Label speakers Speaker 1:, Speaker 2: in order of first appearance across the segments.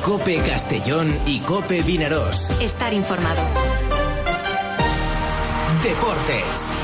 Speaker 1: COPE Castellón y COPE Vinaròs.
Speaker 2: Estar informado.
Speaker 1: Deportes.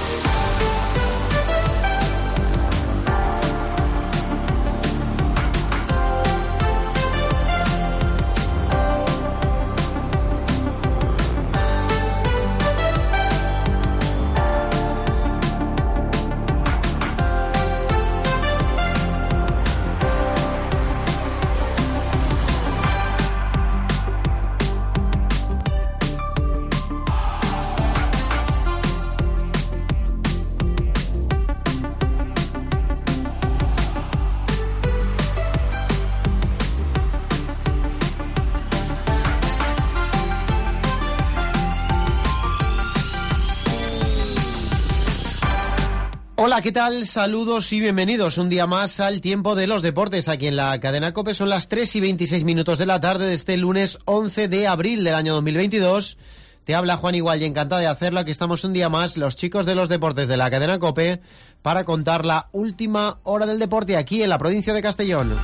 Speaker 3: Hola, ¿qué tal? Saludos y bienvenidos un día más al Tiempo de los Deportes aquí en la cadena COPE. Son las 3:26 de la tarde de este lunes 11 de abril del año 2022. Te habla Juan Igual y encantado de hacerlo. Aquí estamos un día más, los chicos de los deportes de la cadena COPE, para contar la última hora del deporte aquí en la provincia de Castellón.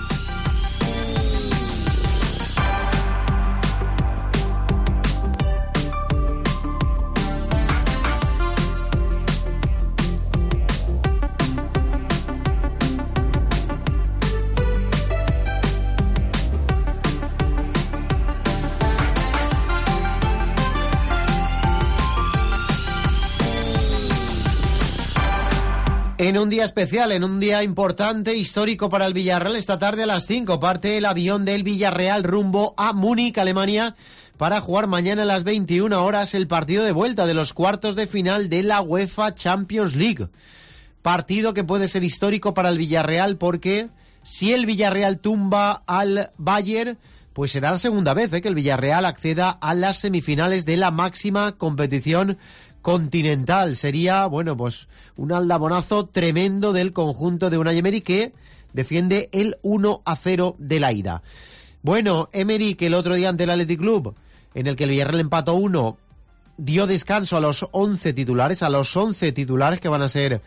Speaker 3: En un día especial, en un día importante, histórico para el Villarreal, esta tarde a las 5 parte el avión del Villarreal rumbo a Múnich, Alemania, para jugar mañana a las 21 horas el partido de vuelta de los cuartos de final de la UEFA Champions League. Partido que puede ser histórico para el Villarreal porque si el Villarreal tumba al Bayern, pues será la segunda vez que el Villarreal acceda a las semifinales de la máxima competición continental. Sería, bueno, pues un aldabonazo tremendo del conjunto de Unai Emery, que defiende el 1-0 de la ida. Bueno, Emery, que el otro día ante el Athletic Club, en el que el Villarreal empató 1, dio descanso a los 11 titulares, que van a salir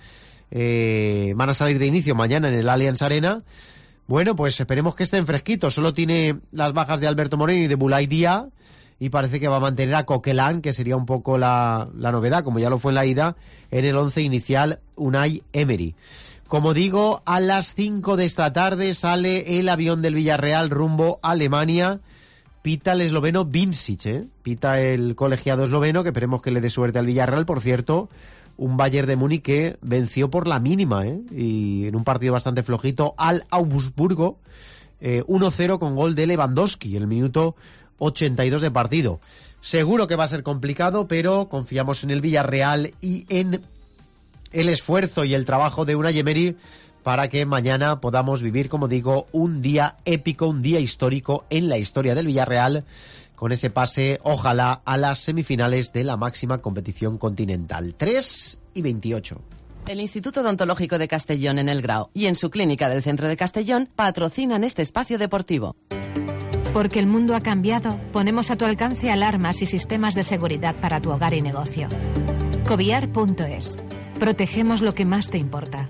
Speaker 3: de inicio mañana en el Allianz Arena. Bueno, pues esperemos que estén fresquitos. Solo tiene las bajas de Alberto Moreno y de Boulaye Dia, y parece que va a mantener a Coquelin, que sería un poco la novedad, como ya lo fue en la ida, en el 11 inicial Unai Emery. Como digo, a las 5 de esta tarde sale el avión del Villarreal rumbo a Alemania. Pita el esloveno Vincic, Pita el colegiado esloveno, que esperemos que le dé suerte al Villarreal. Por cierto, un Bayern de Múnich que venció por la mínima, y en un partido bastante flojito al Augsburgo, 1-0 con gol de Lewandowski en el minuto 82 de partido. Seguro que va a ser complicado, pero confiamos en el Villarreal y en el esfuerzo y el trabajo de Unai Emery para que mañana podamos vivir, como digo, un día épico, un día histórico en la historia del Villarreal, con ese pase, ojalá, a las semifinales de la máxima competición continental. 3:28.
Speaker 4: El Instituto Odontológico de Castellón en El Grao y en su clínica del centro de Castellón patrocinan este espacio deportivo.
Speaker 5: Porque el mundo ha cambiado, ponemos a tu alcance alarmas y sistemas de seguridad para tu hogar y negocio. Cobiar.es. Protegemos lo que más te importa.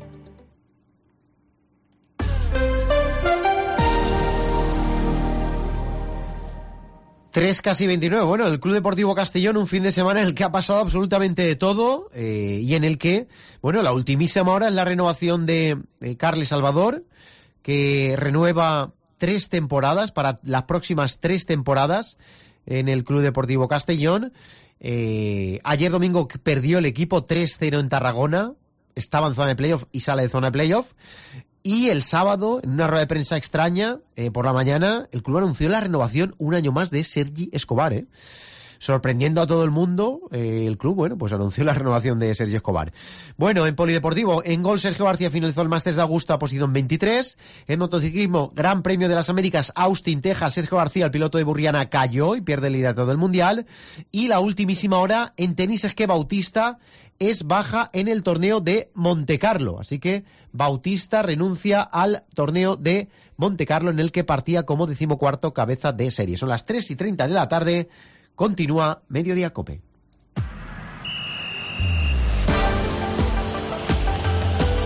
Speaker 3: Casi 29. Bueno, el Club Deportivo Castellón, un fin de semana en el que ha pasado absolutamente de todo, y en el que, bueno, la ultimísima hora es la renovación de Carles Salvador, que renueva 3 temporadas, para las próximas 3 temporadas en el Club Deportivo Castellón. Ayer domingo perdió el equipo 3-0 en Tarragona, estaba en zona de playoff y sale de zona de playoff. Y el sábado, en una rueda de prensa extraña, por la mañana, el club anunció la renovación un año más de Sergi Escobar, sorprendiendo a todo el mundo. El club, bueno, pues anunció la renovación de Sergi Escobar. Bueno, en polideportivo, en gol, Sergio García finalizó el Masters de Augusta, posición 23. En motociclismo, Gran Premio de las Américas, Austin, Texas, Sergio García, el piloto de Burriana, cayó y pierde el liderato del Mundial. Y la ultimísima hora, en tenis, es que Bautista es baja en el torneo de Montecarlo. Así que Bautista renuncia al torneo de Montecarlo, en el que partía como 14º cabeza de serie. Son las 3:30 de la tarde. Continúa Mediodía COPE.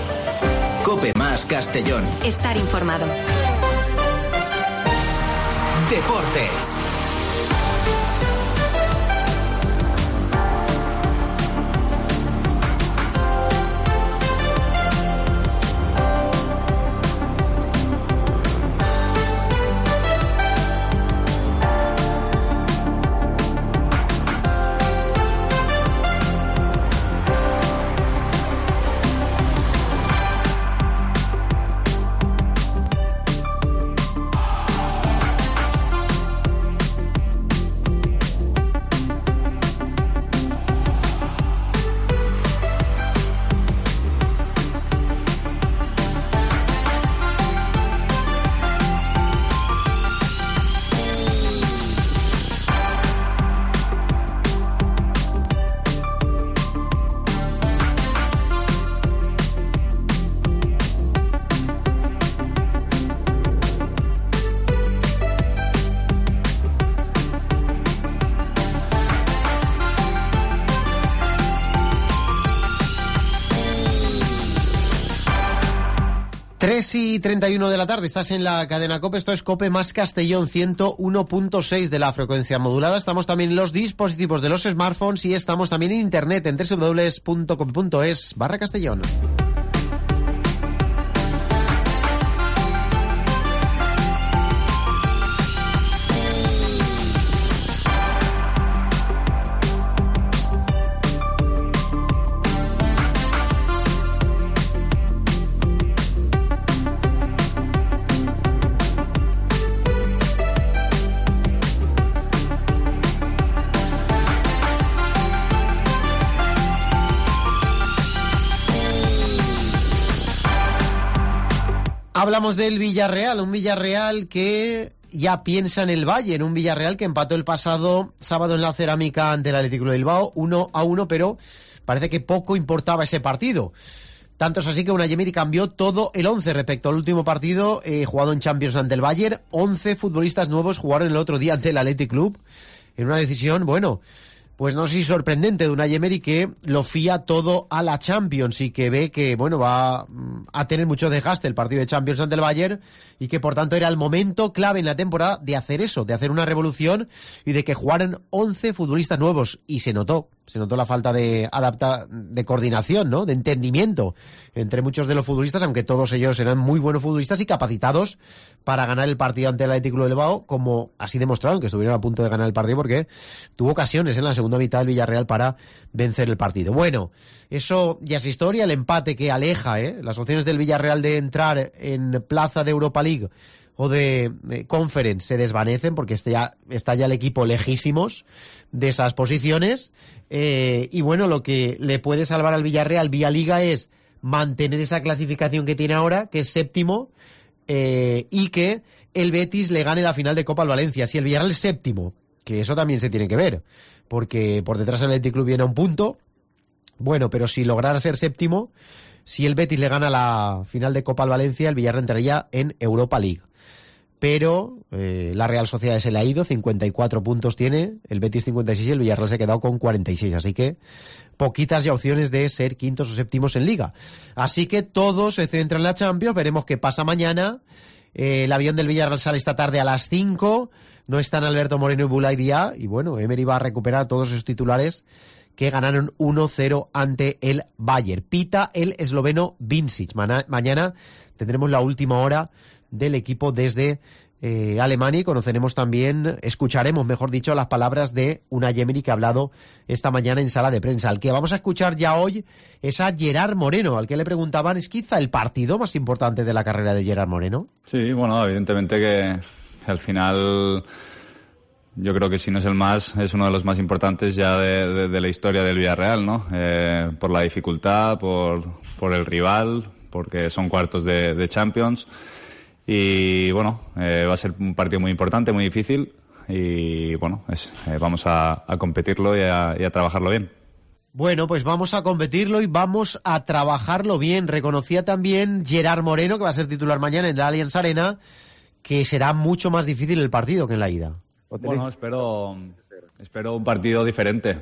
Speaker 1: COPE más Castellón.
Speaker 2: Estar informado.
Speaker 1: Deportes.
Speaker 3: Y 31 de la tarde, estás en la cadena COPE, esto es COPE más Castellón, 101.6 de la frecuencia modulada. Estamos también en los dispositivos de los smartphones y estamos también en internet en www.cope.es/Castellón. Hablamos del Villarreal, un Villarreal que ya piensa en el Bayern, un Villarreal que empató el pasado sábado en la Cerámica ante el Athletic Club de Bilbao 1-1, pero parece que poco importaba ese partido. Tanto es así que Unai Emery cambió todo el 11 respecto al último partido jugado en Champions ante el Bayern. 11 futbolistas nuevos jugaron el otro día ante el Athletic Club en una decisión, bueno, pues no sé si sorprendente de Unai Emery, que lo fía todo a la Champions y que ve que, bueno, va a tener mucho desgaste el partido de Champions ante el Bayern y que por tanto era el momento clave en la temporada de hacer eso, de hacer una revolución y de que jugaran 11 futbolistas nuevos. Y se notó la falta de coordinación, ¿no? De entendimiento entre muchos de los futbolistas, aunque todos ellos eran muy buenos futbolistas y capacitados para ganar el partido ante el Athletic Club de Bilbao, como así demostraron que estuvieron a punto de ganar el partido, porque tuvo ocasiones en la segunda mitad del Villarreal para vencer el partido. Bueno, eso ya es historia, el empate que aleja las opciones del Villarreal de entrar en plaza de Europa League o de Conference se desvanecen, porque está ya el equipo lejísimos de esas posiciones. Y bueno, lo que le puede salvar al Villarreal vía Liga es mantener esa clasificación que tiene ahora, que es séptimo, y que el Betis le gane la final de Copa al Valencia. Si el Villarreal es séptimo, que eso también se tiene que ver, porque por detrás el Athletic Club viene a un punto. Bueno, pero si lograra ser séptimo, si el Betis le gana la final de Copa al Valencia, el Villarreal entraría en Europa League. Pero la Real Sociedad se le ha ido, 54 puntos tiene, el Betis 56 y el Villarreal se ha quedado con 46, así que poquitas ya opciones de ser quintos o séptimos en Liga. Así que todo se centra en la Champions, veremos qué pasa mañana. El avión del Villarreal sale esta tarde a las 5, no están Alberto Moreno y Boulaye Dia, y bueno, Emery va a recuperar todos esos titulares que ganaron 1-0 ante el Bayern. Pita el esloveno Vincic. Mañana tendremos la última hora del equipo desde Alemania y escucharemos, mejor dicho, las palabras de Unai Emery, que ha hablado esta mañana en sala de prensa. Al que vamos a escuchar ya hoy es a Gerard Moreno, al que le preguntaban, ¿es quizá el partido más importante de la carrera de Gerard Moreno?
Speaker 2: Sí, bueno, evidentemente que al final yo creo que si no es el más, es uno de los más importantes ya de la historia del Villarreal, ¿no? Por la dificultad, por el rival, porque son cuartos de Champions. Y bueno, va a ser un partido muy importante, muy difícil. Y bueno, vamos a competirlo y a trabajarlo bien.
Speaker 3: Bueno, pues vamos a competirlo y vamos a trabajarlo bien. Reconocía también Gerard Moreno, que va a ser titular mañana en la Allianz Arena, que será mucho más difícil el partido que en la ida.
Speaker 2: Bueno, espero un partido diferente.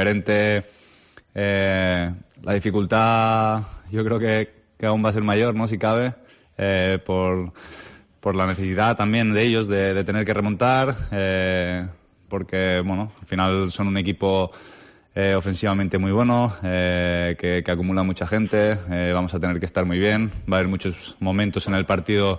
Speaker 2: La dificultad yo creo que aún va a ser mayor, ¿no? Si cabe, por la necesidad también de ellos de tener que remontar, porque bueno, al final son un equipo ofensivamente muy bueno, que acumula mucha gente, vamos a tener que estar muy bien, va a haber muchos momentos en el partido,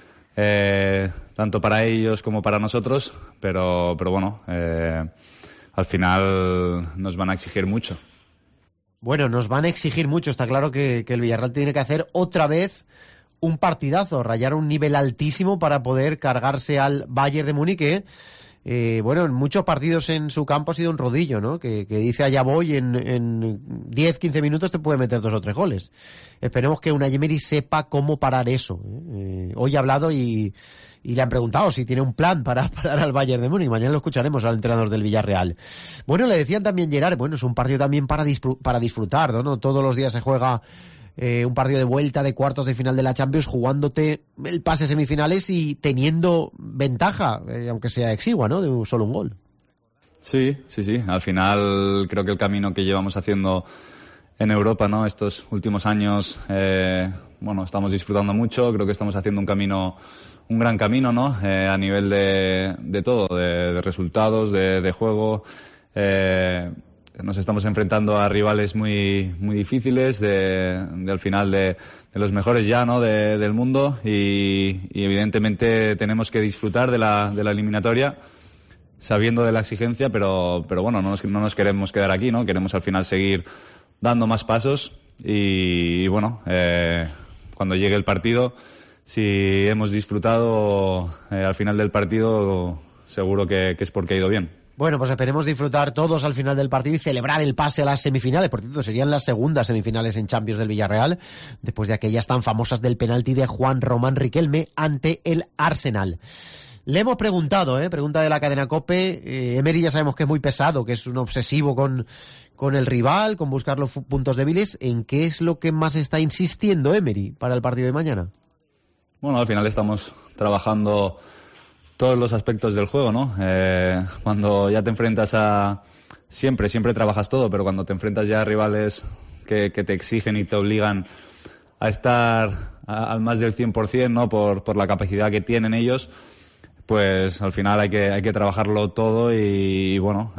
Speaker 2: tanto para ellos como para nosotros, pero bueno, al final nos van a exigir mucho.
Speaker 3: Bueno, nos van a exigir mucho. Está claro que el Villarreal tiene que hacer otra vez un partidazo, rayar un nivel altísimo para poder cargarse al Bayern de Múnich, que, bueno, en muchos partidos en su campo ha sido un rodillo, ¿no? Que dice allá voy, en 10-15 minutos te puede meter 2 o 3 goles. Esperemos que Unai Emery sepa cómo parar eso. Hoy ha hablado y le han preguntado si tiene un plan para parar al Bayern de Múnich. Mañana lo escucharemos al entrenador del Villarreal. Bueno, le decían también Gerard, bueno, es un partido también para disfrutar, ¿no? Todos los días se juega un partido de vuelta de cuartos de final de la Champions, jugándote el pase semifinales y teniendo ventaja, aunque sea exigua, ¿no? De solo un gol.
Speaker 2: Sí. Al final creo que el camino que llevamos haciendo en Europa, ¿no? Estos últimos años, bueno, estamos disfrutando mucho. Creo que estamos haciendo un gran camino, ¿no? A nivel de todo, de resultados, de juego. Nos estamos enfrentando a rivales muy difíciles, al final de los mejores ya, ¿no? Del mundo, y evidentemente tenemos que disfrutar de la eliminatoria, sabiendo de la exigencia, pero bueno, no nos queremos quedar aquí, ¿no? Queremos al final seguir dando más pasos y bueno, cuando llegue el partido, si hemos disfrutado al final del partido, seguro que es porque ha ido bien.
Speaker 3: Bueno, pues esperemos disfrutar todos al final del partido y celebrar el pase a las semifinales. Por cierto, serían las segundas semifinales en Champions del Villarreal, después de aquellas tan famosas del penalti de Juan Román Riquelme ante el Arsenal. Le hemos preguntado, pregunta de la cadena COPE, Emery ya sabemos que es muy pesado, que es un obsesivo con el rival, con buscar los puntos débiles. ¿En qué es lo que más está insistiendo Emery para el partido de mañana?
Speaker 2: Bueno, al final estamos trabajando todos los aspectos del juego, ¿no? Cuando ya te enfrentas siempre trabajas todo, pero cuando te enfrentas ya a rivales que te exigen y te obligan a estar al más del 100%, ¿no? Por la capacidad que tienen ellos, pues al final hay que trabajarlo todo y bueno,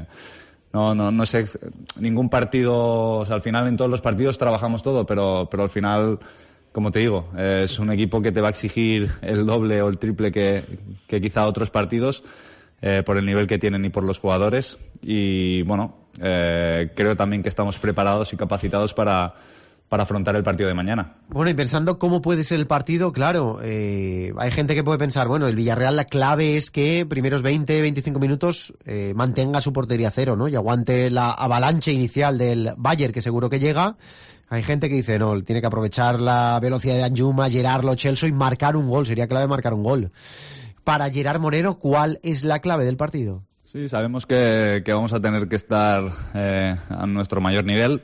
Speaker 2: no sé, ningún partido, o sea, al final en todos los partidos trabajamos todo, pero al final, como te digo, es un equipo que te va a exigir el doble o el triple que quizá otros partidos, por el nivel que tienen y por los jugadores. Y bueno, creo también que estamos preparados y capacitados para afrontar el partido de mañana. Bueno,
Speaker 3: y pensando cómo puede ser el partido, claro, hay gente que puede pensar, bueno, el Villarreal la clave es que primeros 20-25 minutos mantenga su portería cero, ¿no? Y aguante la avalancha inicial del Bayern, que seguro que llega. Hay gente que dice, no, tiene que aprovechar la velocidad de Danjuma, Gerard Lo Celso y marcar un gol. Sería clave marcar un gol. Para Gerard Moreno, ¿cuál es la clave del partido?
Speaker 2: Sí, sabemos que vamos a tener que estar a nuestro mayor nivel,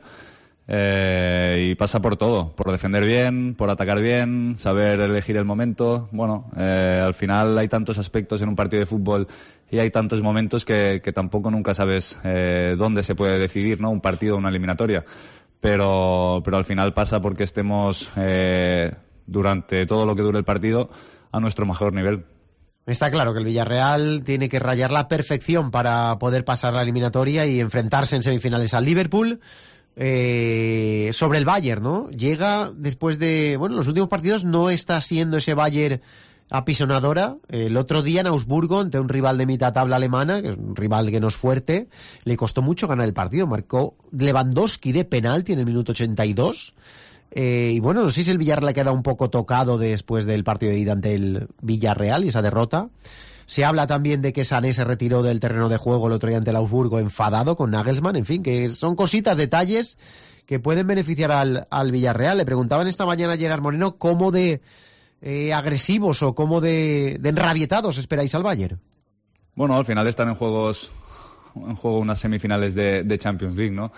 Speaker 2: y pasa por todo, por defender bien, por atacar bien, saber elegir el momento. Bueno, al final hay tantos aspectos en un partido de fútbol y hay tantos momentos que tampoco nunca sabes dónde se puede decidir, ¿no? Un partido o una eliminatoria. Pero al final pasa porque estemos durante todo lo que dure el partido a nuestro mejor nivel.
Speaker 3: Está claro que el Villarreal tiene que rayar la perfección para poder pasar la eliminatoria y enfrentarse en semifinales al Liverpool. Sobre el Bayern, ¿no? Llega después de... Bueno, los últimos partidos no está siendo ese Bayern apisonadora. El otro día en Augsburgo, ante un rival de mitad tabla alemana, que es un rival que no es fuerte, le costó mucho ganar el partido. Marcó Lewandowski de penalti en el minuto 82. Y bueno, no sé si el Villarreal le queda un poco tocado después del partido de ida ante el Villarreal y esa derrota. Se habla también de que Sané se retiró del terreno de juego el otro día ante el Augsburgo enfadado con Nagelsmann. En fin, que son cositas, detalles que pueden beneficiar al Villarreal. Le preguntaban esta mañana a Gerard Moreno cómo de agresivos o cómo de enrabietados esperáis al Bayern.
Speaker 2: Bueno, al final están en juego unas semifinales de Champions League, ¿no?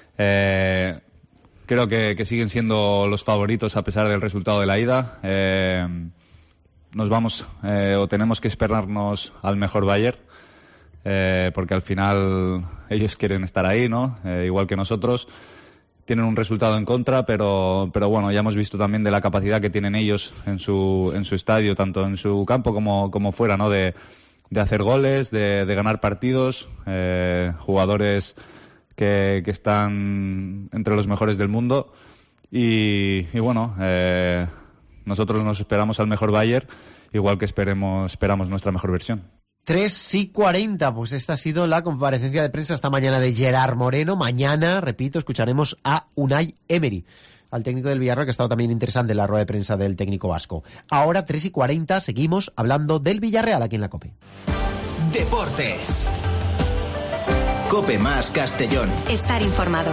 Speaker 2: Creo que siguen siendo los favoritos a pesar del resultado de la ida. Nos vamos o tenemos que esperarnos al mejor Bayern, porque al final ellos quieren estar ahí, ¿no? Igual que nosotros. tienen un resultado en contra, pero bueno, ya hemos visto también de la capacidad que tienen ellos en su estadio, tanto en su campo como fuera, ¿no? De hacer goles, de ganar partidos, jugadores que están entre los mejores del mundo y bueno, nosotros nos esperamos al mejor Bayern, igual que esperamos nuestra mejor versión.
Speaker 3: 3:40, pues esta ha sido la comparecencia de prensa esta mañana de Gerard Moreno. Mañana, repito, escucharemos a Unai Emery, al técnico del Villarreal, que ha estado también interesante en la rueda de prensa del técnico vasco. Ahora, 3:40, seguimos hablando del Villarreal aquí en la COPE.
Speaker 1: Deportes. COPE más Castellón.
Speaker 6: Estar informado.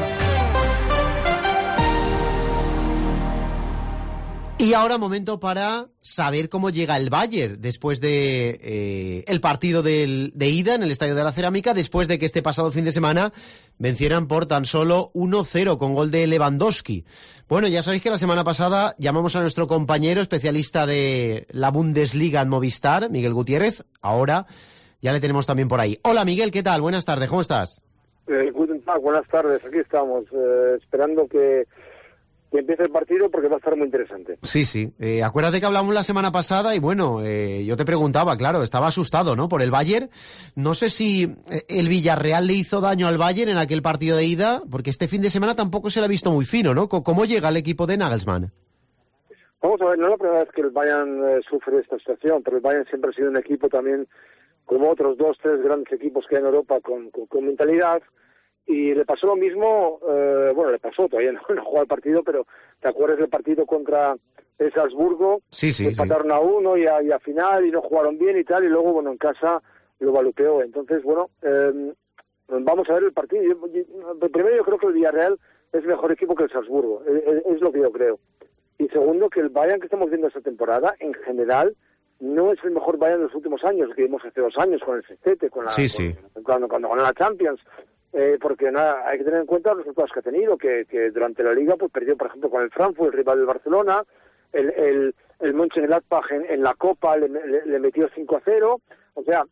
Speaker 3: Y ahora momento para saber cómo llega el Bayern después de el partido de ida en el Estadio de la Cerámica, después de que este pasado fin de semana vencieran por tan solo 1-0 con gol de Lewandowski. Bueno, ya sabéis que la semana pasada llamamos a nuestro compañero especialista de la Bundesliga en Movistar, Miguel Gutiérrez. Ahora ya le tenemos también por ahí. Hola Miguel, ¿qué tal? Buenas tardes, ¿cómo estás?
Speaker 7: Guten Tag, buenas tardes, aquí estamos, esperando que empiece el partido porque va a estar muy interesante.
Speaker 3: Sí. Acuérdate que hablamos la semana pasada y bueno, yo te preguntaba, claro, estaba asustado, ¿no? Por el Bayern. No sé si el Villarreal le hizo daño al Bayern en aquel partido de ida, porque este fin de semana tampoco se le ha visto muy fino, ¿no? ¿Cómo llega el equipo de Nagelsmann?
Speaker 7: Vamos a ver, no es la primera vez que el Bayern sufre esta situación, pero el Bayern siempre ha sido un equipo también, como otros 2-3 grandes equipos que hay en Europa, con mentalidad. Y le pasó lo mismo, le pasó, todavía no jugó el partido, pero ¿te acuerdas del partido contra el Salzburgo?
Speaker 3: Sí.
Speaker 7: Empataron a 1 y a final y no jugaron bien y tal, y luego, en casa lo baloteó. Entonces, vamos a ver el partido. Primero, yo creo que el Villarreal es mejor equipo que el Salzburgo, es lo que yo creo. Y segundo, que el Bayern que estamos viendo esta temporada, en general, no es el mejor Bayern de los últimos años, que vimos hace 2 años con el Sextete, cuando ganó la Champions. Porque hay que tener en cuenta los resultados que ha tenido, que durante la Liga pues perdió, por ejemplo, con el Frankfurt, el rival del Barcelona, el Mönchengladbach en la Copa le metió 5-0, o sea,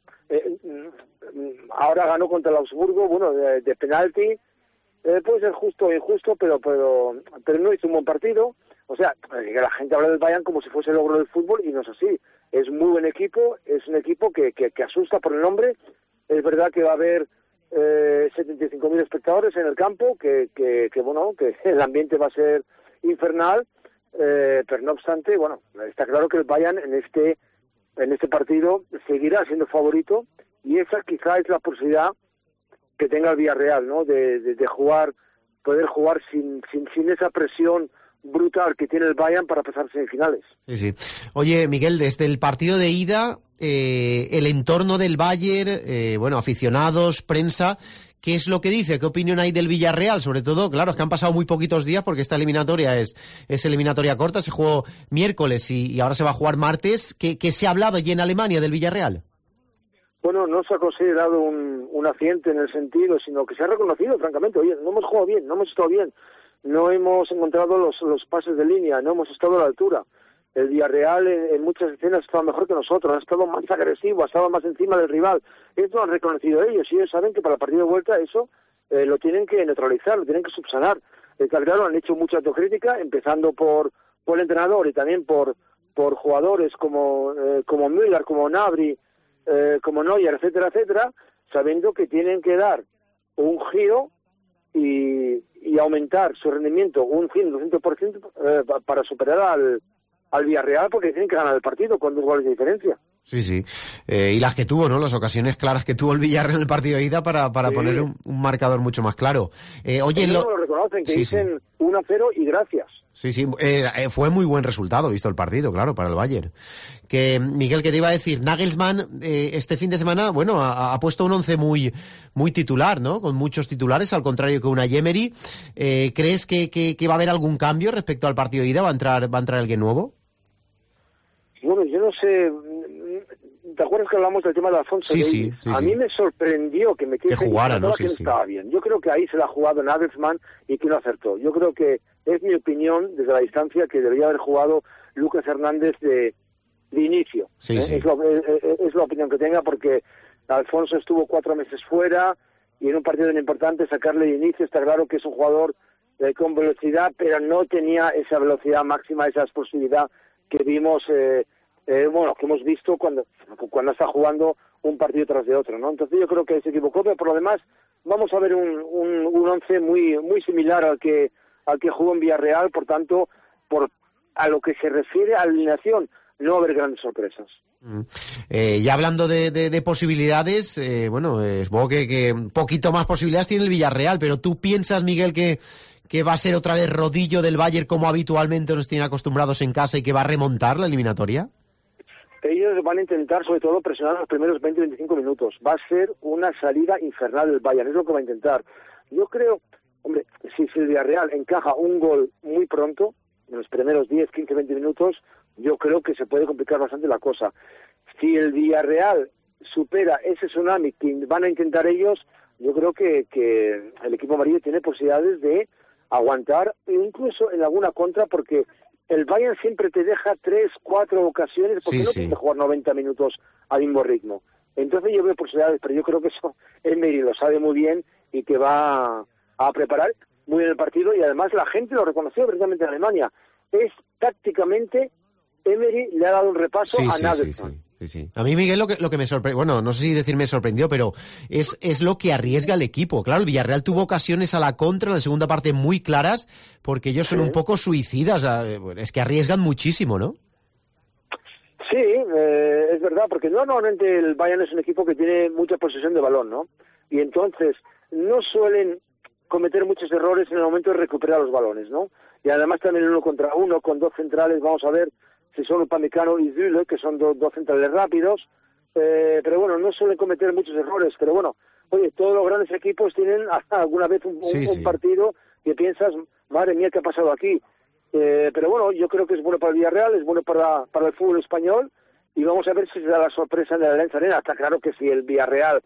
Speaker 7: ahora ganó contra el Augsburgo, de penalti, puede ser justo o injusto, pero no hizo un buen partido. O sea, que la gente habla del Bayern como si fuese el logro del fútbol, y no es así. Es muy buen equipo, es un equipo que asusta por el nombre. Es verdad que va a haber 75.000 espectadores en el campo, que el ambiente va a ser infernal, pero no obstante, está claro que el Bayern en este partido seguirá siendo favorito, y esa quizá es la posibilidad que tenga el Villarreal, ¿no? De poder jugar sin esa presión brutal que tiene el Bayern para pasar semifinales.
Speaker 3: Sí. Oye, Miguel, desde el partido de ida, el entorno del Bayern, aficionados, prensa, ¿qué es lo que dice? ¿Qué opinión hay del Villarreal? Sobre todo, claro, es que han pasado muy poquitos días porque esta eliminatoria es eliminatoria corta, se jugó miércoles y ahora se va a jugar martes. ¿Qué se ha hablado allí en Alemania del Villarreal?
Speaker 7: Bueno, no se ha considerado un accidente en el sentido, sino que se ha reconocido, francamente, oye, no hemos jugado bien, no hemos estado bien. No hemos encontrado los pases de línea, no hemos estado a la altura. El Villarreal en muchas escenas ha estado mejor que nosotros, ha estado más agresivo, ha estado más encima del rival. Esto lo han reconocido ellos, y ellos saben que para el partido de vuelta eso lo tienen que neutralizar, lo tienen que subsanar. Claro, han hecho mucha autocrítica, empezando por el entrenador y también por jugadores como Müller, como Gnabry, como Neuer, etcétera, sabiendo que tienen que dar un giro y aumentar su rendimiento un 200% para superar al Villarreal, porque tienen que ganar el partido con 2 goles de diferencia.
Speaker 3: Sí. Y las que tuvo, ¿no? Las ocasiones claras que tuvo el Villarreal en el partido de ida para poner un marcador mucho más claro. Oye,
Speaker 7: lo reconocen, que dicen 1-0 y gracias.
Speaker 3: Sí, fue muy buen resultado, visto el partido, claro, para el Bayern. Miguel, ¿qué te iba a decir? Nagelsmann este fin de semana, ha puesto un 11 muy, muy titular, ¿no? Con muchos titulares, al contrario que Unai Emery. ¿Crees que va a haber algún cambio respecto al partido de ida? ¿Va a entrar alguien nuevo?
Speaker 7: Bueno, yo no sé. ¿Te acuerdas que hablamos del tema de Alfonso?
Speaker 3: Sí.
Speaker 7: A mí me sorprendió que metiese
Speaker 3: que jugara, ¿no?
Speaker 7: Sí. Estaba bien. Yo creo que ahí se la ha jugado Nagelsmann y que no acertó. Yo creo que es mi opinión desde la distancia que debería haber jugado Lucas Hernández de inicio.
Speaker 3: Sí.
Speaker 7: Es la opinión que tenga, porque Alfonso estuvo 4 meses fuera y en un partido tan importante sacarle de inicio, está claro que es un jugador con velocidad, pero no tenía esa velocidad máxima, esa explosividad que vimos, que hemos visto cuando está jugando un partido tras de otro, ¿no? Entonces yo creo que se equivocó, pero por lo demás vamos a ver un once muy similar al que jugó en Villarreal, por tanto, a lo que se refiere a la alineación, no va a haber grandes sorpresas.
Speaker 3: Ya hablando de posibilidades, supongo que un poquito más posibilidades tiene el Villarreal, pero ¿tú piensas, Miguel, que va a ser otra vez rodillo del Bayern como habitualmente nos tienen acostumbrados en casa y que va a remontar la eliminatoria?
Speaker 7: Ellos van a intentar, sobre todo, presionar los primeros 20-25 minutos. Va a ser una salida infernal del Bayern, es lo que va a intentar. Yo creo, hombre, si el Villarreal encaja un gol muy pronto, en los primeros 10, 15, 20 minutos, yo creo que se puede complicar bastante la cosa. Si el Villarreal supera ese tsunami que van a intentar ellos, yo creo que el equipo amarillo tiene posibilidades de aguantar, incluso en alguna contra, porque el Bayern siempre te deja 3, 4 ocasiones, porque no puede jugar 90 minutos al mismo ritmo. Entonces yo veo posibilidades, pero yo creo que eso Emery lo sabe muy bien y que va a preparar muy bien el partido, y además la gente lo reconoció precisamente en Alemania. Es tácticamente, Emery le ha dado un repaso a Nagelsmann.
Speaker 3: Sí. A mí, Miguel, lo que me sorprendió, bueno, no sé si decir me sorprendió, pero es lo que arriesga el equipo. Claro, el Villarreal tuvo ocasiones a la contra en la segunda parte muy claras, porque ellos son un poco suicidas, es que arriesgan muchísimo, ¿no?
Speaker 7: Sí, es verdad, porque normalmente el Bayern es un equipo que tiene mucha posesión de balón, ¿no? Y entonces no suelen cometer muchos errores en el momento de recuperar los balones, ¿no? Y además también 1 contra 1, con 2 centrales, vamos a ver si son Upamecano y Süle, que son dos centrales rápidos, pero bueno, no suelen cometer muchos errores, pero bueno, oye, todos los grandes equipos tienen hasta alguna vez un partido que piensas, madre mía, ¿qué ha pasado aquí? Pero bueno, yo creo que es bueno para el Villarreal, es bueno para el fútbol español, y vamos a ver si se da la sorpresa en la Allianz Arena. Está claro que si el Villarreal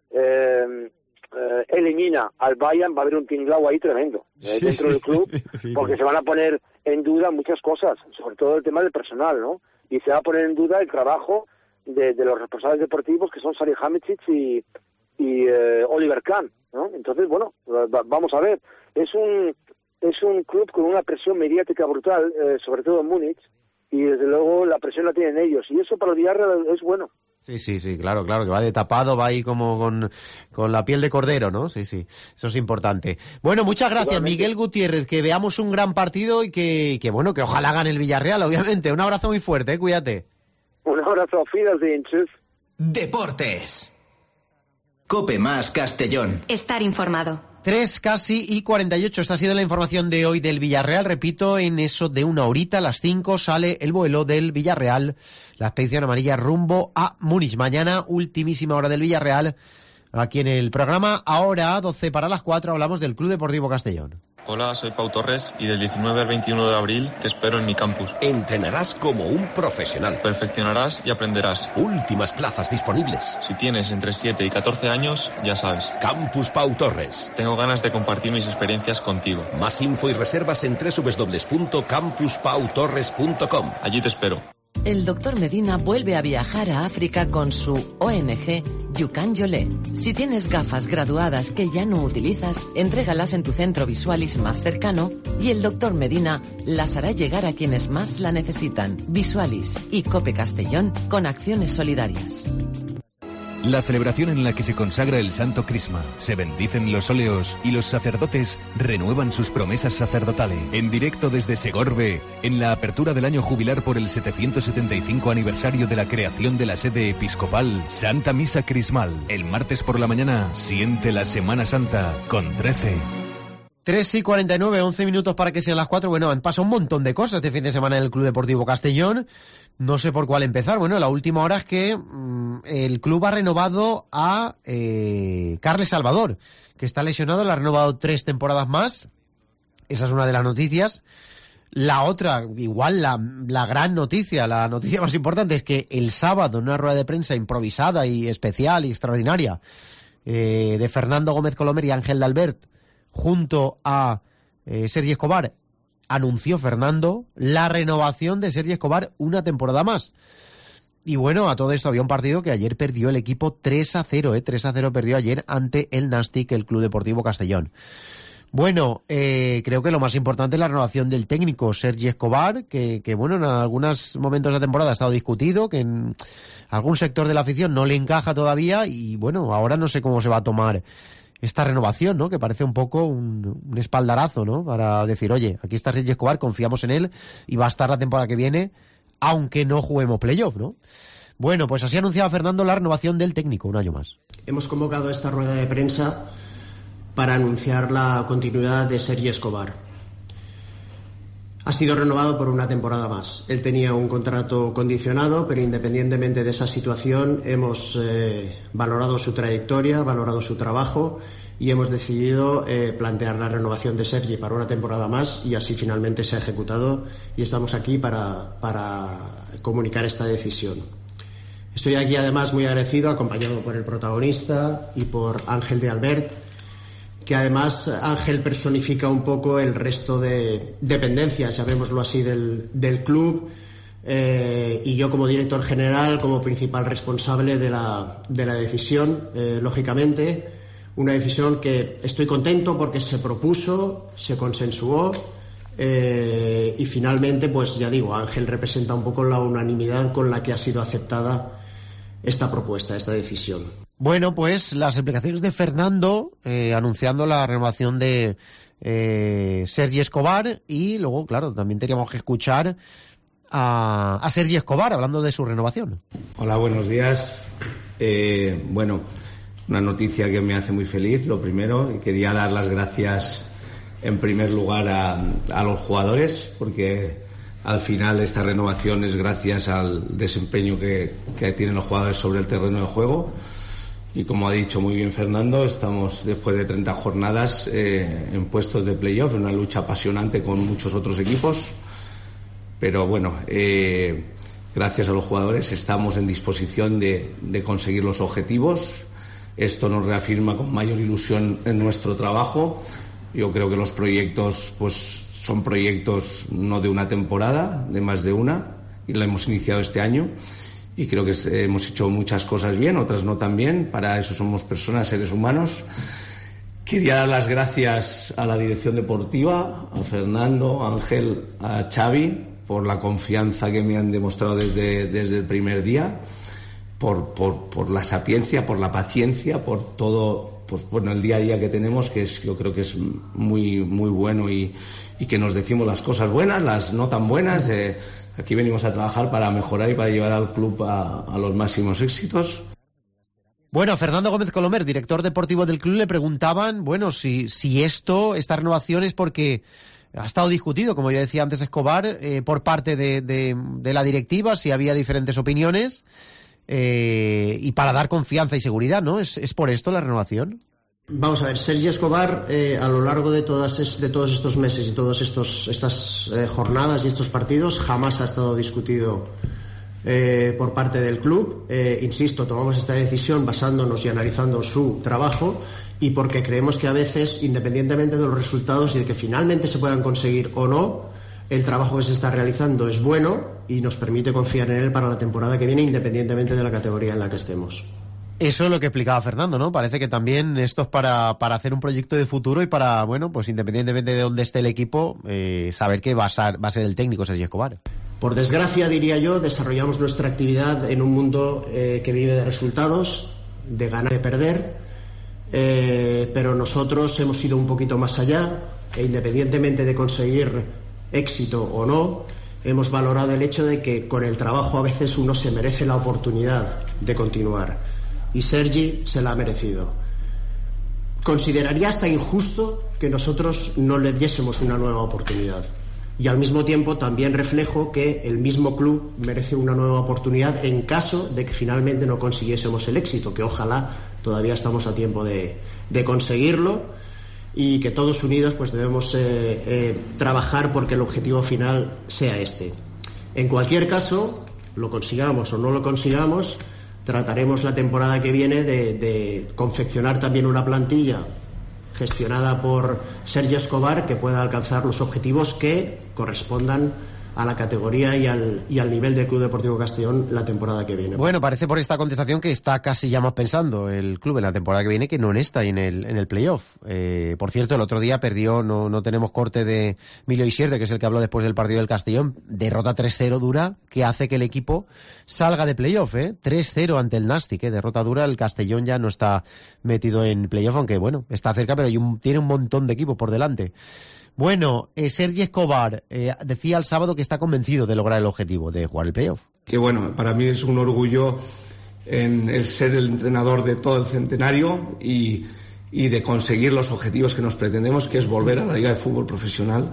Speaker 7: elimina al Bayern, va a haber un tinglao ahí tremendo dentro del club, porque se van a poner en duda muchas cosas, sobre todo el tema del personal, ¿no? Y se va a poner en duda el trabajo de los responsables deportivos, que son Salihamidzic y Oliver Kahn, ¿no? Entonces, bueno, vamos a ver. Es un club con una presión mediática brutal, sobre todo en Múnich, y desde luego la presión la tienen ellos, y eso para el Villarreal es bueno.
Speaker 3: Sí, claro, que va de tapado, va ahí como con la piel de cordero, ¿no? Sí, eso es importante. Bueno, muchas gracias, Miguel Gutiérrez, que veamos un gran partido y que ojalá gane el Villarreal, obviamente. Un abrazo muy fuerte, cuídate.
Speaker 7: Un abrazo, auf Wiedersehen, tschüss.
Speaker 1: Deportes. COPE más Castellón.
Speaker 6: Estar informado.
Speaker 3: 3 casi y 48. Esta ha sido la información de hoy del Villarreal. Repito, en eso de una horita, a las 5, sale el vuelo del Villarreal, la expedición amarilla rumbo a Múnich. Mañana, ultimísima hora del Villarreal, aquí en el programa. Ahora, 12 para las 4, hablamos del Club Deportivo Castellón.
Speaker 8: Hola, soy Pau Torres y del 19 al 21 de abril te espero en mi campus.
Speaker 9: Entrenarás como un profesional.
Speaker 8: Perfeccionarás y aprenderás.
Speaker 9: Últimas plazas disponibles.
Speaker 8: Si tienes entre 7 y 14 años, ya sabes.
Speaker 9: Campus Pau Torres.
Speaker 8: Tengo ganas de compartir mis experiencias contigo.
Speaker 9: Más info y reservas en www.campuspautorres.com.
Speaker 8: Allí te espero.
Speaker 4: El doctor Medina vuelve a viajar a África con su ONG Yukan Yolé. Si tienes gafas graduadas que ya no utilizas, entrégalas en tu centro Visualis más cercano y el doctor Medina las hará llegar a quienes más la necesitan. Visualis y COPE Castellón con acciones solidarias.
Speaker 10: La celebración en la que se consagra el Santo Crisma, se bendicen los óleos y los sacerdotes renuevan sus promesas sacerdotales. En directo desde Segorbe, en la apertura del año jubilar por el 775 aniversario de la creación de la sede episcopal, Santa Misa Crismal. El martes por la mañana, siente la Semana Santa con 13.
Speaker 3: 3 y 49, 11 minutos para que sean las 4. Bueno, han pasado un montón de cosas este fin de semana en el Club Deportivo Castellón. No sé por cuál empezar. Bueno, la última hora es que el club ha renovado a Carles Salvador, que está lesionado, le ha renovado 3 temporadas más. Esa es una de las noticias. La otra, igual la gran noticia, la noticia más importante, es que el sábado, en una rueda de prensa improvisada y especial y extraordinaria de Fernando Gómez Colomer y Ángel Dalbert, junto a Sergi Escobar, anunció Fernando la renovación de Sergi Escobar una temporada más. Y bueno, a todo esto había un partido que ayer perdió el equipo 3-0, 3-0 perdió ayer ante el Nastic, el Club Deportivo Castellón. Bueno, creo que lo más importante es la renovación del técnico Sergi Escobar, que bueno, en algunos momentos de la temporada ha estado discutido, que en algún sector de la afición no le encaja todavía y bueno, ahora no sé cómo se va a tomar esta renovación, ¿no? Que parece un poco un espaldarazo, ¿no? Para decir, oye, aquí está Sergi Escobar, confiamos en él y va a estar la temporada que viene, aunque no juguemos playoff, ¿no? Bueno, pues así anunciaba Fernando la renovación del técnico un año más.
Speaker 6: Hemos convocado esta rueda de prensa para anunciar la continuidad de Sergi Escobar. Ha sido renovado por una temporada más. Él tenía un contrato condicionado, pero independientemente de esa situación hemos valorado su trayectoria, valorado su trabajo y hemos decidido plantear la renovación de Sergi para una temporada más y así finalmente se ha ejecutado y estamos aquí para comunicar esta decisión. Estoy aquí además muy agradecido, acompañado por el protagonista y por Ángel de Albert, que además Ángel personifica un poco el resto de dependencias, llamémoslo así, del club, y yo como director general, como principal responsable de la decisión, lógicamente, una decisión que estoy contento porque se propuso, se consensuó, y finalmente, pues ya digo, Ángel representa un poco la unanimidad con la que ha sido aceptada esta propuesta, esta decisión.
Speaker 3: Bueno, pues las explicaciones de Fernando anunciando la renovación de Sergi Escobar y luego, claro, también teníamos que escuchar a Sergi Escobar hablando de su renovación.
Speaker 11: Hola, buenos días. Bueno, una noticia que me hace muy feliz, lo primero, y quería dar las gracias en primer lugar a los jugadores, porque al final esta renovación es gracias al desempeño que tienen los jugadores sobre el terreno de juego. Y como ha dicho muy bien Fernando, estamos después de 30 jornadas en puestos de playoff, en una lucha apasionante con muchos otros equipos. Pero bueno, gracias a los jugadores estamos en disposición de conseguir los objetivos. Esto nos reafirma con mayor ilusión en nuestro trabajo. Yo creo que los proyectos pues son proyectos no de una temporada, de más de una, y lo hemos iniciado este año. Y creo que hemos hecho muchas cosas bien, otras no tan bien. Para eso somos personas, seres humanos. Quería dar las gracias a la dirección deportiva, a Fernando, a Ángel, a Xavi, por la confianza que me han demostrado desde el primer día, por la sapiencia, por la paciencia, por todo, pues bueno, el día a día que tenemos, que es, yo creo que es muy, muy bueno y que nos decimos las cosas buenas, las no tan buenas. Aquí venimos a trabajar para mejorar y para llevar al club a los máximos éxitos.
Speaker 3: Bueno, Fernando Gómez Colomer, director deportivo del club, le preguntaban, bueno, si esta renovación es porque ha estado discutido, como ya decía antes Escobar, por parte de la directiva, si había diferentes opiniones, y para dar confianza y seguridad, ¿no? ¿Es por esto la renovación?
Speaker 6: Vamos a ver, Sergi Escobar a lo largo de todos estos meses y todas estas jornadas y estos partidos jamás ha estado discutido por parte del club. Insisto, tomamos esta decisión basándonos y analizando su trabajo y porque creemos que a veces, independientemente de los resultados y de que finalmente se puedan conseguir o no, el trabajo que se está realizando es bueno y nos permite confiar en él para la temporada que viene, independientemente de la categoría en la que estemos.
Speaker 3: Eso es lo que explicaba Fernando, ¿no? Parece que también esto es para hacer un proyecto de futuro y para, bueno, pues independientemente de dónde esté el equipo, saber que va a ser el técnico Sergi Escobar.
Speaker 6: Por desgracia, diría yo, desarrollamos nuestra actividad en un mundo que vive de resultados, de ganar y de perder, pero nosotros hemos ido un poquito más allá e independientemente de conseguir éxito o no, hemos valorado el hecho de que con el trabajo a veces uno se merece la oportunidad de continuar. Y Sergi se la ha merecido. Consideraría hasta injusto que nosotros no le diésemos una nueva oportunidad. Y al mismo tiempo también reflejo que el mismo club merece una nueva oportunidad en caso de que finalmente no consiguiésemos el éxito, que ojalá todavía estamos a tiempo de conseguirlo y que todos unidos pues debemos trabajar porque el objetivo final sea este. En cualquier caso, lo consigamos o no lo consigamos, trataremos la temporada que viene de confeccionar también una plantilla gestionada por Sergi Escobar que pueda alcanzar los objetivos que correspondan a la categoría y al nivel del Club Deportivo Castellón la temporada que viene.
Speaker 3: Bueno, parece por esta contestación que está casi ya más pensando el club en la temporada que viene que no en esta y en el playoff. Por cierto, el otro día perdió, no tenemos corte de Emilio Isierde, que es el que habló después del partido del Castellón, derrota 3-0 dura, que hace que el equipo salga de playoff, 3-0 ante el Nàstic, derrota dura, el Castellón ya no está metido en playoff, aunque bueno, está cerca, pero tiene un montón de equipos por delante. Bueno, Sergi Escobar decía el sábado que está convencido de lograr el objetivo de jugar el playoff.
Speaker 11: Que bueno, para mí es un orgullo en el ser el entrenador de todo el centenario y de conseguir los objetivos que nos pretendemos, que es volver a la Liga de Fútbol Profesional.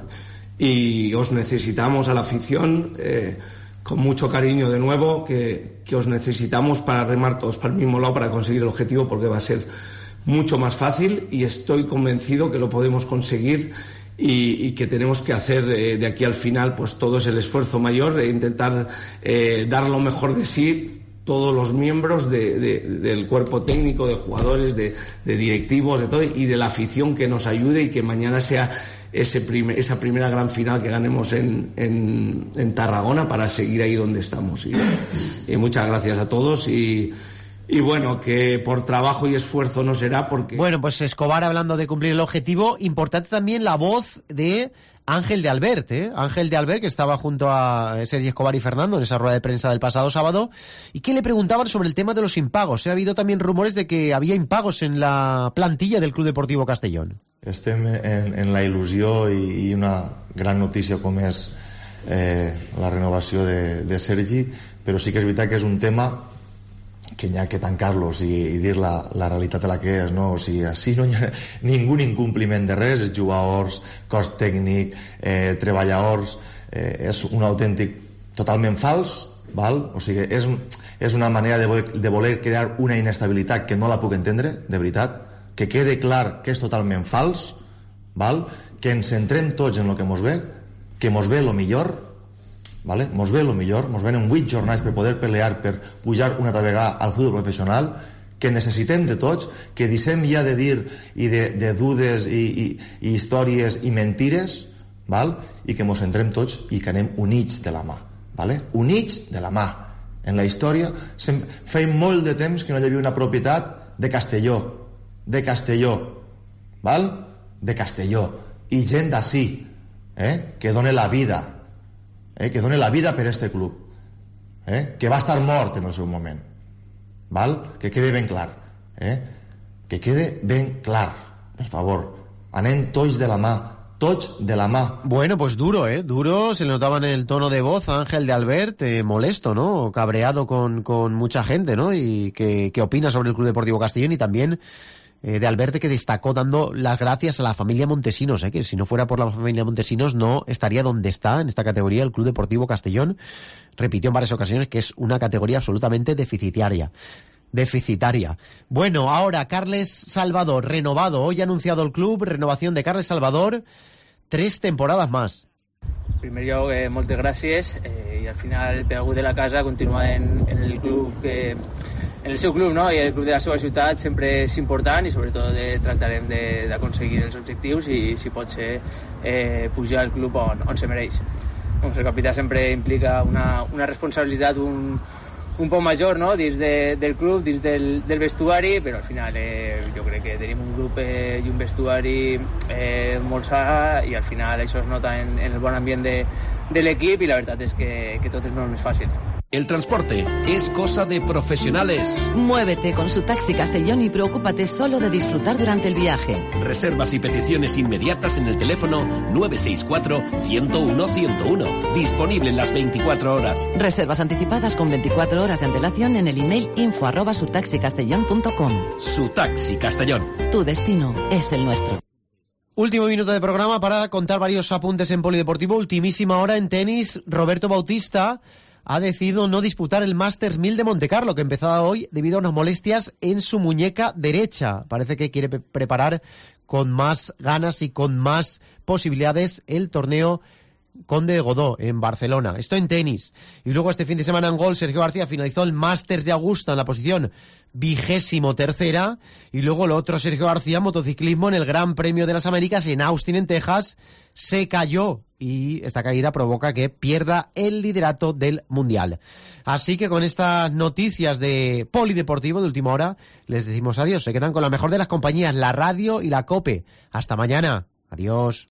Speaker 11: Y os necesitamos a la afición, con mucho cariño de nuevo, que os necesitamos para remar todos para el mismo lado para conseguir el objetivo, porque va a ser mucho más fácil y estoy convencido que lo podemos conseguir. Y que tenemos que hacer de aquí al final pues todo es el esfuerzo mayor e intentar dar lo mejor de sí todos los miembros del cuerpo técnico, de jugadores, de directivos, de todo, y de la afición que nos ayude y que mañana sea esa primera gran final que ganemos en Tarragona para seguir ahí donde estamos. Y muchas gracias a todos y bueno, que por trabajo y esfuerzo no será porque...
Speaker 3: Bueno, pues Escobar hablando de cumplir el objetivo, importante también la voz de Ángel de Albert, Ángel de Albert, que estaba junto a Sergi Escobar y Fernando en esa rueda de prensa del pasado sábado, y que le preguntaban sobre el tema de los impagos. Ha habido también rumores de que había impagos en la plantilla del Club Deportivo Castellón.
Speaker 12: Estem en la il·lusió i una gran notícia com és la renovació de Sergi, però sí que és veritat que és un tema que n'hi ha que tancar-los i dir la realitat de la que és, no? O sigui, així no hi ha ningú incompliment de res, jugadors, cos tècnic, treballadors, és un autèntic totalment fals, val? O sigui, és una manera de voler crear una inestabilitat que no la puc entendre, de veritat, que quede clar que és totalment fals, val? Que ens centrem tots en el que mos ve, que mos ve el millor, vale? Mos ve el millor, mos venen 8 jornades per poder pelear per pujar una altra vegada al futbol professional, que necessitem de tots, que deixem ja de dir i de dudes i històries i mentires, val? I que mos centrem tots i que anem units de la mà, vale? Units de la mà. En la història feim molt de temps que no hi havia una propietat de Castelló, val? De Castelló, i gent d'ací, que dona la vida, que doni la vida per este club, que va estar mort en el seu moment, val? Que quede ben clar, que quede ben clar, per favor, anem tots de la mà, tots de la mà.
Speaker 3: Bueno, pues duro, duro, se le notaba en el tono de voz Ángel de Albert, molesto, ¿no? Cabreado con mucha gente, ¿no? Y que opina sobre el Club Deportivo Castellón, y también de Albert, que destacó dando las gracias a la familia Montesinos, que si no fuera por la familia Montesinos no estaría donde está en esta categoría el Club Deportivo Castellón. Repitió en varias ocasiones que es una categoría absolutamente deficitaria. Bueno, ahora Carles Salvador, renovado. Hoy ha anunciado el club renovación de Carles Salvador, 3 temporadas más.
Speaker 13: Primer lloc, moltes gràcies, i al final per algú de la casa continuar en el club, en el seu club, no? I el club de la seva ciutat sempre és important, i sobretot tractarem d'aconseguir els objectius i si pot ser pujar el club on se mereix. Doncs el capità sempre implica una responsabilitat un poc major, no? Dins del club, dins del vestuari, però al final jo crec que tenim un grup i un vestuari molt sa, i al final això es nota en el bon ambient de l'equip, i la veritat és que tot és molt més fàcil.
Speaker 9: El transporte es cosa de profesionales.
Speaker 4: Muévete con su Taxi Castellón y preocúpate solo de disfrutar durante el viaje.
Speaker 9: Reservas y peticiones inmediatas en el teléfono 964-101-101. Disponible en las 24 horas.
Speaker 4: Reservas anticipadas con 24 horas de antelación en el email info@sutaxicastellón.com.
Speaker 9: Su Taxi Castellón.
Speaker 4: Tu destino es el nuestro.
Speaker 3: Último minuto de programa para contar varios apuntes en polideportivo. Ultimísima hora en tenis. Roberto Bautista ha decidido no disputar el Masters 1000 de Montecarlo, que empezaba hoy debido a unas molestias en su muñeca derecha. Parece que quiere preparar con más ganas y con más posibilidades el torneo Conde de Godó, en Barcelona. Esto en tenis. Y luego este fin de semana en golf, Sergio García finalizó el Masters de Augusta en la posición 23ª. Y luego lo otro, Sergio García, motociclismo en el Gran Premio de las Américas en Austin, en Texas, se cayó. Y esta caída provoca que pierda el liderato del Mundial. Así que con estas noticias de polideportivo de última hora, les decimos adiós. Se quedan con la mejor de las compañías, la radio y la COPE. Hasta mañana. Adiós.